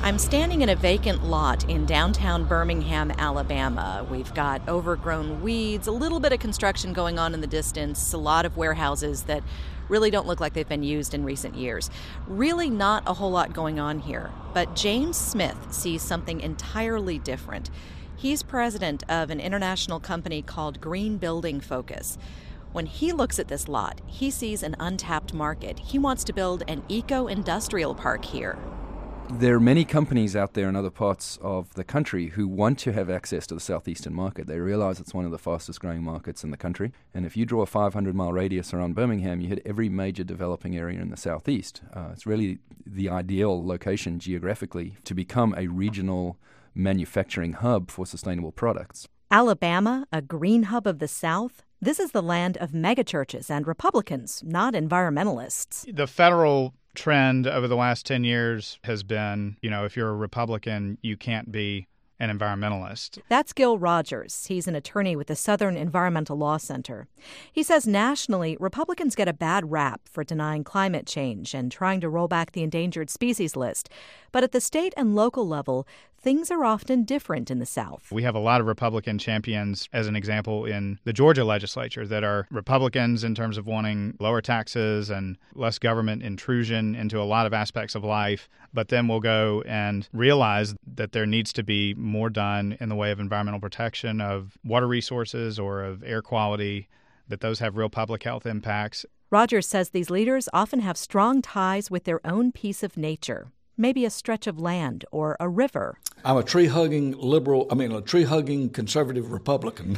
I'm standing in a vacant lot in downtown Birmingham, Alabama. We've got overgrown weeds, a little bit of construction going on in the distance, a lot of warehouses that really don't look like they've been used in recent years. Really not a whole lot going on here. But James Smith sees something entirely different. He's president of an international company called Green Building Focus. When he looks at this lot, he sees an untapped market. He wants to build an eco-industrial park here. There are many companies out there in other parts of the country who want to have access to the southeastern market. They realize it's one of the fastest growing markets in the country. And if you draw a 500-mile radius around Birmingham, you hit every major developing area in the southeast. It's really the ideal location geographically to become a regional manufacturing hub for sustainable products. Alabama, a green hub of the South? This is the land of megachurches and Republicans, not environmentalists. The federal trend over the last 10 years has been, if you're a Republican, you can't be an environmentalist. That's Gil Rogers. He's an attorney with the Southern Environmental Law Center. He says nationally, Republicans get a bad rap for denying climate change and trying to roll back the endangered species list. But at the state and local level, things are often different in the South. We have a lot of Republican champions, as an example, in the Georgia legislature that are Republicans in terms of wanting lower taxes and less government intrusion into a lot of aspects of life. But then we'll go and realize that there needs to be more done in the way of environmental protection of water resources or of air quality, that those have real public health impacts. Rogers says these leaders often have strong ties with their own piece of nature. Maybe a stretch of land or a river. I'm a tree-hugging conservative Republican.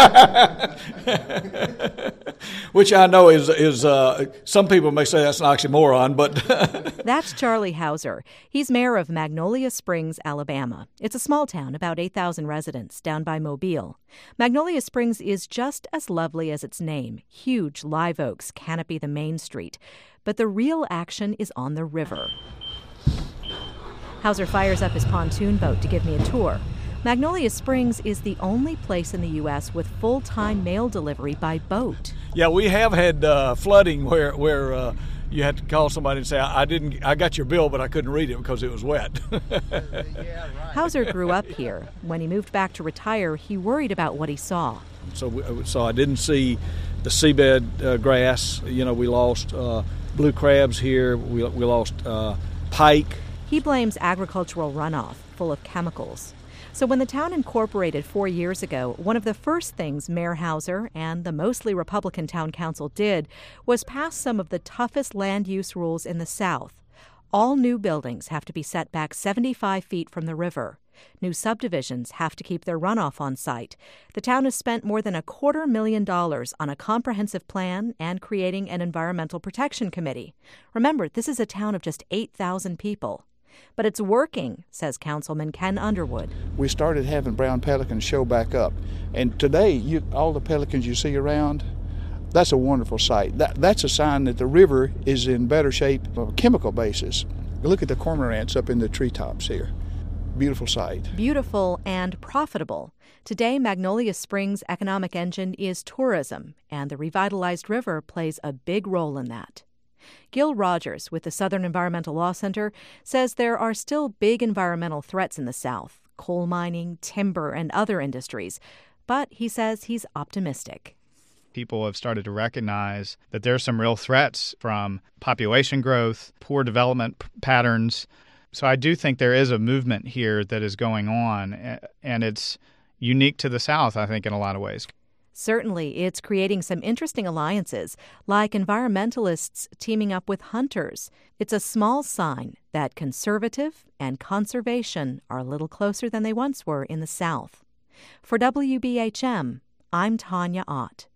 Which I know is some people may say that's an oxymoron, but... That's Charlie Hauser. He's mayor of Magnolia Springs, Alabama. It's a small town, about 8,000 residents, down by Mobile. Magnolia Springs is just as lovely as its name. Huge live oaks canopy the main street. But the real action is on the river. Hauser fires up his pontoon boat to give me a tour. Magnolia Springs is the only place in the U.S. with full-time mail delivery by boat. Yeah, we have had flooding where you had to call somebody and say, I got your bill, but I couldn't read it because it was wet. Hauser grew up here. When he moved back to retire, he worried about what he saw. So I didn't see the seabed grass. We lost blue crabs here. We lost pike. He blames agricultural runoff, full of chemicals. So when the town incorporated 4 years ago, one of the first things Mayor Hauser and the mostly Republican town council did was pass some of the toughest land use rules in the South. All new buildings have to be set back 75 feet from the river. New subdivisions have to keep their runoff on site. The town has spent more than $250,000 on a comprehensive plan and creating an environmental protection committee. Remember, this is a town of just 8,000 people. But it's working, says Councilman Ken Underwood. We started having brown pelicans show back up. And today, all the pelicans you see around, that's a wonderful sight. That's a sign that the river is in better shape on a chemical basis. Look at the cormorants up in the treetops here. Beautiful sight. Beautiful and profitable. Today, Magnolia Springs' economic engine is tourism, and the revitalized river plays a big role in that. Gil Rogers with the Southern Environmental Law Center says there are still big environmental threats in the South, coal mining, timber, and other industries. But he says he's optimistic. People have started to recognize that there's some real threats from population growth, poor development patterns. So I do think there is a movement here that is going on, and it's unique to the South, I think, in a lot of ways. Certainly, it's creating some interesting alliances, like environmentalists teaming up with hunters. It's a small sign that conservative and conservation are a little closer than they once were in the South. For WBHM, I'm Tanya Ott.